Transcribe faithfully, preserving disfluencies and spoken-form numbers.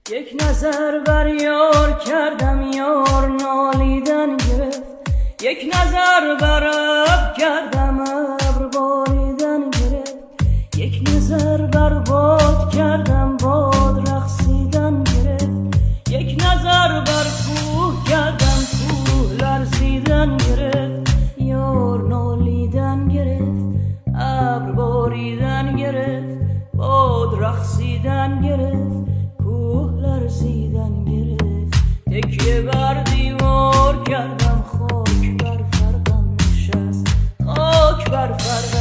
یک نظر بر یار کردم یار نالیدن گرفت، یک نظر بر ابر کردم ابر باریدن گرفت، یک نظر بر باد کردم باد رقصیدن گرفت، یک نظر بر کوه کردم کوه لرزیدن گرفت. یار نالیدن گرفت، ابر باریدن گرفت، باد رقصیدن گرفت، کوه لرزیدن گرفت. تکیه بر دیوار کردم خاک بر فرقم نشست، خاک بر فرقم